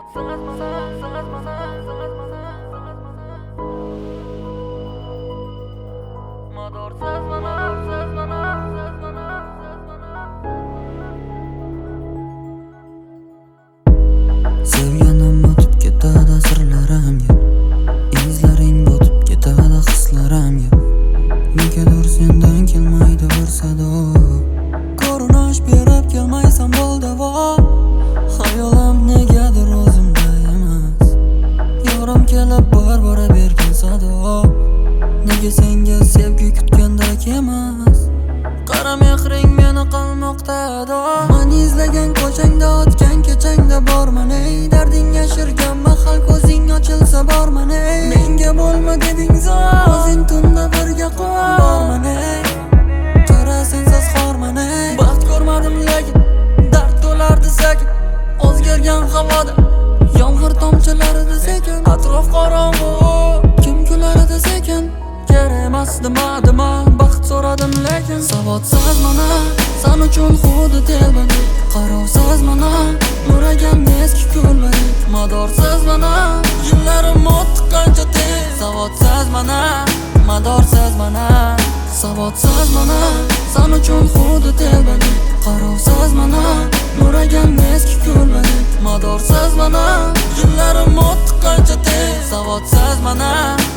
Sevganim o'tib ketadi sirlarimga, izlaring botib ketadi hislarimga. Negadir sendan kelmaydi bir sado, ko'rinish berib kelmaysan bo'ldi vo. Hayolim negadir o'zimda emas, yorim kelib bora bergan sado. Nega senga sevgi kutgandek emas, qara mehring meni qilmoqda ado. Meni izlagan ko'changda o'tgan kechangda borman ey, darding yashirgan mahal ko'zing ochilsa borman ey. Menga bo'lma deding zor, o'zing tunda birga qol borman ey. Qara sensiz xorman ey, baxt ko'rmadim lekin dard to'lardi sekin. O'zgargan havoda yomg'ir tomchilarida sekin, atrof qorong'u kim kulardi sekin. Kerak emas demadima, baxt so'radim lekin savodsiz mana sen uchun xuddi telbadik. Qarovsiz mana nuragan eski ko'lbadik. Madorsiz mana yillarim o'tdi qancha tez. Savodsiz mana madorsiz mana, savodsiz mana sen uchun xuddi telbadik. Qarovsiz mana nuragan eski ko'lbadik. Madorsiz mana yillarim o'tdi qancha tez. Savodsiz mana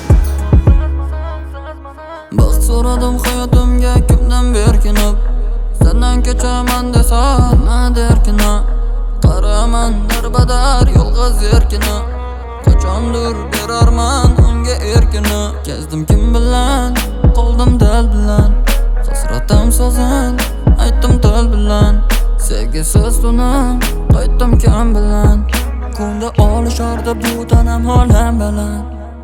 baxt so'radim hayotimga kimdan berkinib, sendan kechaman desa nima derkinib. Qaraman darbadar yolg'iz erkinib, qachondir berarman unga erkini. Kezdim kim bilan, qoldim dil bilan, hasratim so'zin aytdim til bilan. Sevgisiz tunam qaytdim kim bilan, kunda olishardi bu tanam olam bilan.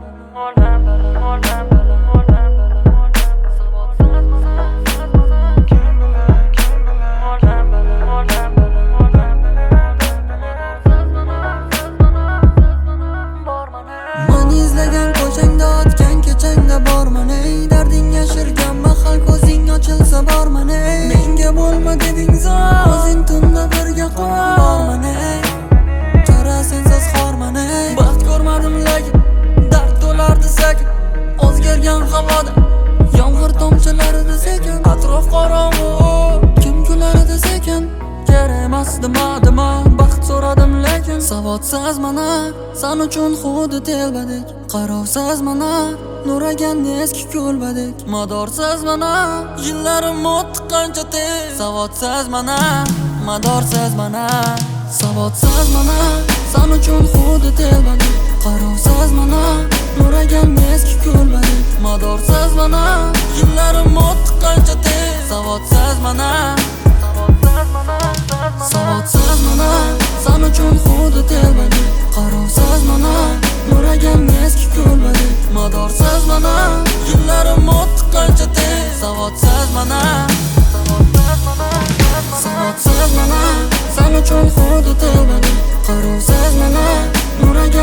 Izlagan ko'changda o'tgan kechangda borman ey, darding yashirgan mahal ko'zing ochilsa borman ey. Menga bo'lma deding zor, o'zing tunda birga qol borman ey. Qara sensiz xorman ey, baxt ko'rmadim lekin dard to'lardi sekin. O'zgargan havoda yomg'ir tomchilarida sekin, atrof qorong'u kim kulardi sekin. Kerak emas demadima, baxt so'radim lekin savodsiz mana sen uchun xuddi telbadik. Qarovsiz mana nuragan eski ko'lbadik. Madorsiz mana yillarim o'tdi qancha tez. Savodsiz mana madorsiz mana, savodsiz mana sen uchun xuddi telbadik. Qarovsiz mana nuragan eski ko'lbadik. Madorsiz mana yillarim o'tdi qancha tez. Savodsiz mana savodsiz mana sen uchun xuddi telbadik. Qarovsiz mana nuragan eski ko'lbadik. Madorsiz mana yillarim o'tdi qancha tez. Savodsiz mana savodsiz mana sen uchun xuddi telbadik. Qarovsiz mana nuragan